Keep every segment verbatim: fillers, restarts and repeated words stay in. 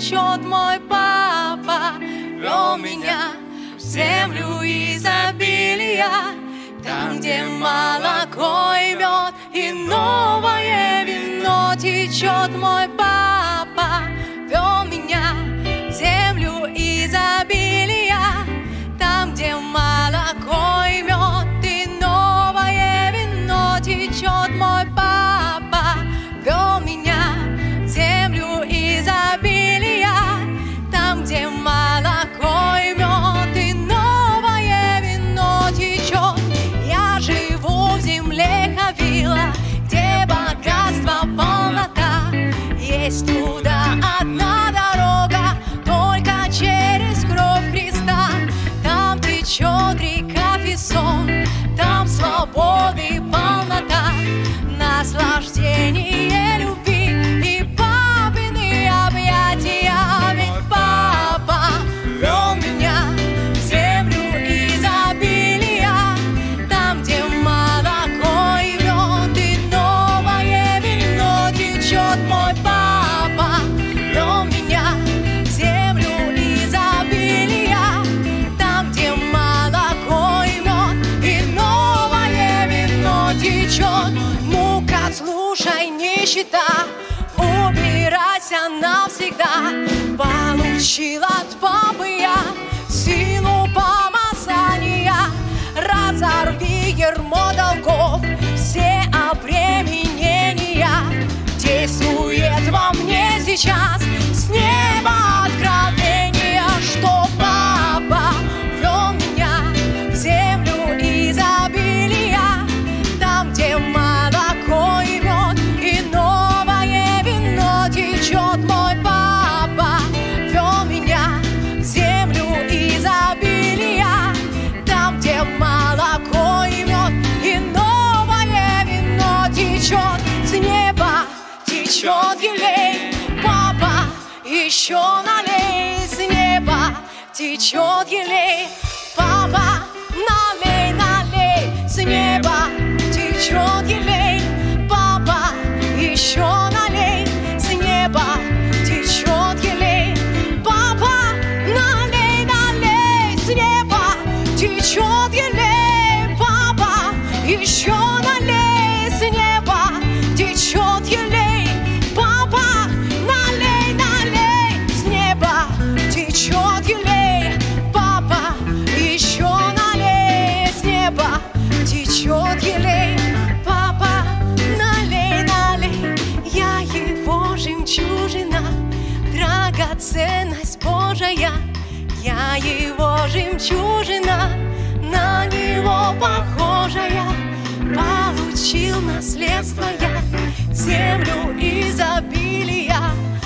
течет мой папа. Вел меня в землю изобилия, там, где молоко и мед, и новое вино. Течет мой папа, вел меня в землю изобилия, там, где молоко и мед, и новое вино. Течет мой папа, вел меня в землю изобилия, там, где молоко и мед, и новое вино течет. Я живу в земле Хавила, где богатство, полнота. Есть туда одна дорога, только через кровь Христа. Там течет река Фисон, там свободы полнота, наслаждение любви и папины объятия. Ведь папа вел меня в землю изобилия, там, где молоко и мед, и новое вино. Течет мой папа, вел меня в землю изобилия, там, где молоко и мед, и новое вино течет. Ну-ка, слушай, нищета, убирайся навсегда. Получил от папы я силу помазания. Разорви ярмо долгов, все обременения. Действует во мне сейчас с неба откровение, что папа вел меня в землю изобилия, там, где молоко и мед, и новое вино. Течет мой папа, вел меня в землю изобилия, там, где молоко и мед, и новое вино течет. С неба течет елей, папа, еще налей. С неба течет елей, папа, налей, налей. С неба течет елей, папа, еще налей. С неба течет елей, папа, налей, налей. С неба течет елей, папа, еще налей. С неба течет елей, папа, налей, налей. С неба течет елей, папа, еще налей. С неба течет елей, папа, налей, налей. Я его жемчужина, драгоценность Божия. Я его жемчужина, на него похожая. Получил наследство я, землю изобилия.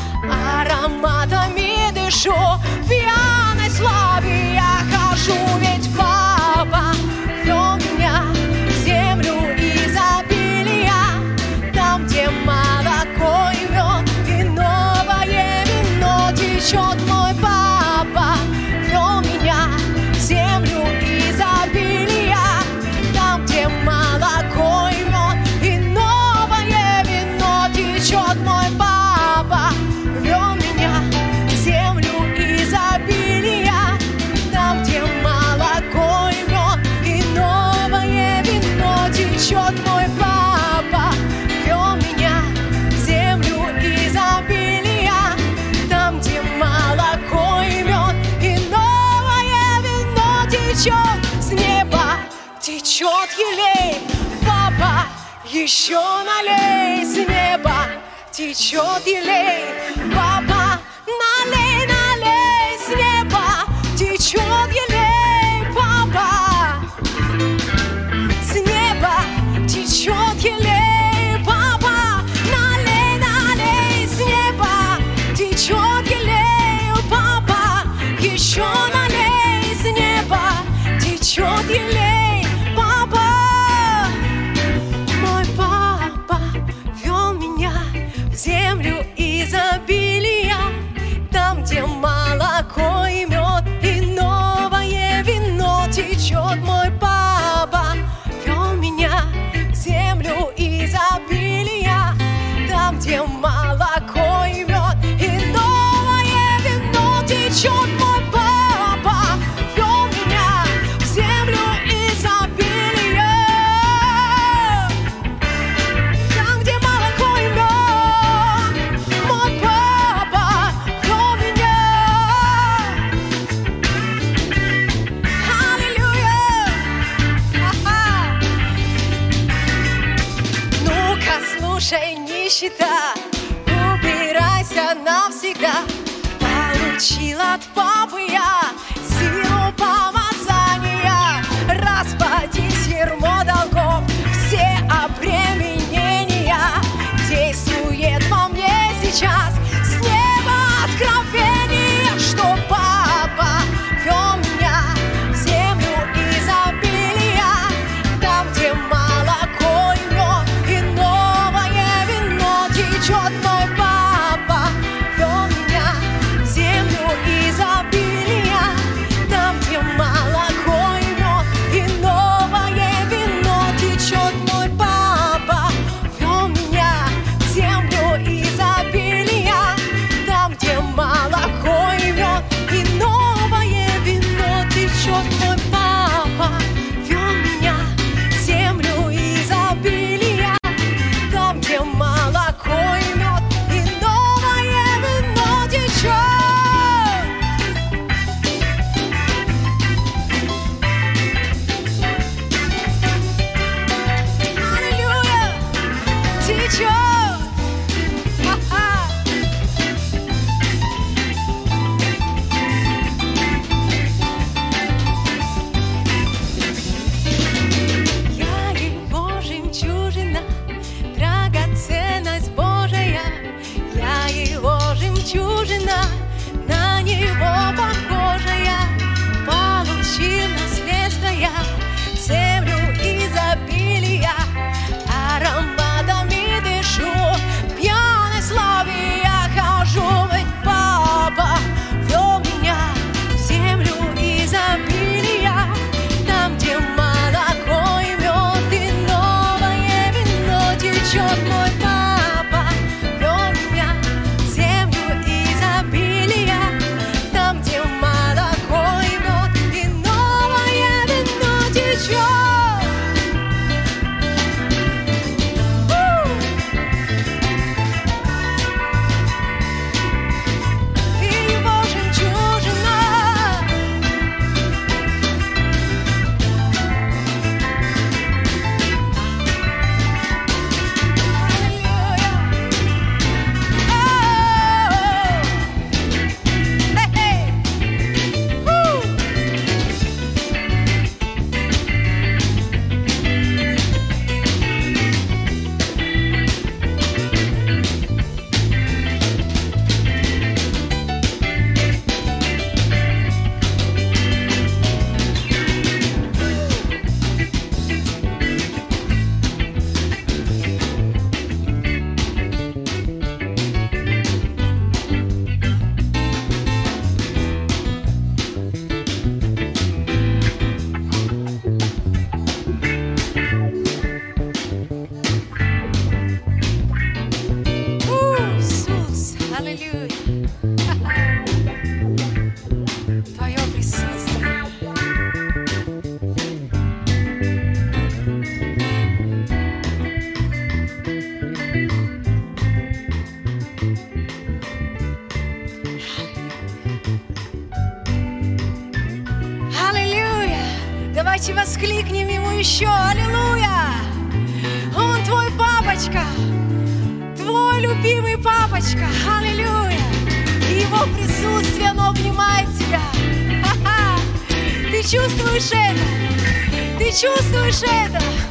Ароматами дышу, пьяной славе я хожу. Ведь папа вел меня в землю изобилия, там, где молоко и мед, и новое вино. Течет мой папа, вел меня в землю изобилия, там, где молоко и мед, и новое вино. Течет мой папа, вел меня в землю изобилия, там, где молоко и мед, и новое вино. Течет мой папа, вел меня в землю изобилия, там, где молоко и мед, и новое вино. Течет с неба, течет елей, папа, еще налей. С неба течет елей, папа, налей, налей. С неба течет елей, папа, с неба течет елей, папа, налей, налей. С неба течет елей, папа, еще налей. С неба течет елей, папа. Мой папа вел меня в землю изобилия, нищета, убирайся навсегда. Получил от папы я силу помазания, распадись ярмо долгов, все обременения. Действует во мне сейчас с неба откровение, что папа вел меня в землю изобилия, там, где молоко и мед, и новое вино течет. Мой папа вел меня в землю изобилия, там, где молоко и мед, и новое вино течет. Мой папа вел меня в землю изобилия, там, где молоко и мед, и новое вино течет. Мой папа вел меня в землю изобилия, там, где молоко и мед, и новое вино течет. Аллилуйя, течет. Ха-ха. Я его жемчужина, драгоценность Божия. Я его жемчужина, на него похожая. Получил наследство я, землю изобилия, ароматами дышу, в пьяной славе я хожу. Ведь папа вел меня в землю изобилия, там, где молоко и мед, и новое вино течет. Мой папа вел меня в землю изобилия, там, где молоко и мед, и новое вино течет. Ты его жемчужина. Иисус, аллилуйя. Твое присутствие. Аллилуйя. Давайте воскликнем ему еще. Аллилуйя. Он твой папочка, твой любимый папочка. Аллилуйя. И его присутствие, оно обнимает тебя. Ха-ха. Ты чувствуешь это? Ты чувствуешь это?